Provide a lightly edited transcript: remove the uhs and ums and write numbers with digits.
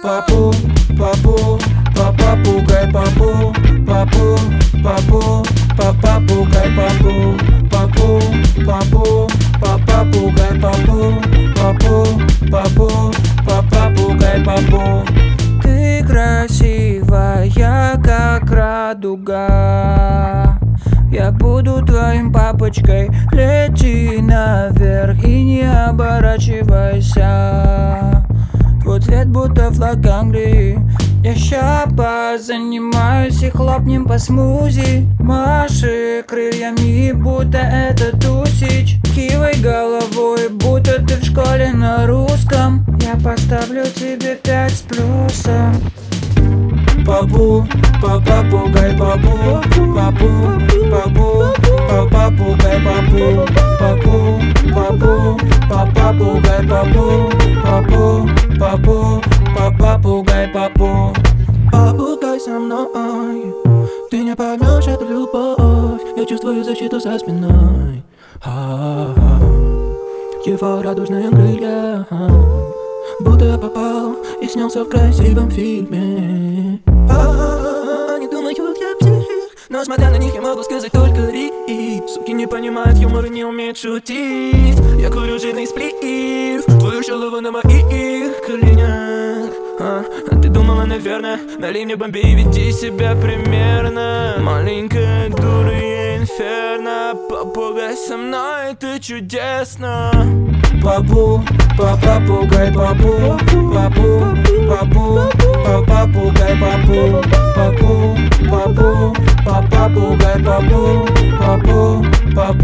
Папу, папу, попугай, папу, папу, папу, попугай, папу, папу, папу, попугай, папу, папу, папу, попугай, папу. Ты красивая, как радуга. Я буду твоим папочкой. Лети наверх и не оборачивайся. Твой цвет будто флаг Англии. Я ща позанимаюсь и хлопнем по смузи. Маши крыльями, будто это тусич. Кивай головой, будто ты в школе на русском. Я поставлю тебе 5 с плюсом. Папу, попугай, папу, папу, папу, попугай, папу, папу, папу, попугай, папу, папу, папу, попугай, папу. Попугай со мной, ты не поймешь эту любовь. Я чувствую защиту за спиной. Его радужные крылья, будто я попал и снялся в красивом фильме. Они думают, я псих, но смотря на них я могу сказать только ри. Суки не понимают юмор и не умеют шутить. Я курю жирный сплив, твою шалову на моих коленях. Ты думала, наверное, налей мне бомби и веди себя примерно. Маленькая дура, я инферно. Попугай со мной, ты чудесно. Папу, попугай, папу, папу, папу, попугай, папу, папу, папу, попугай, папу, папу,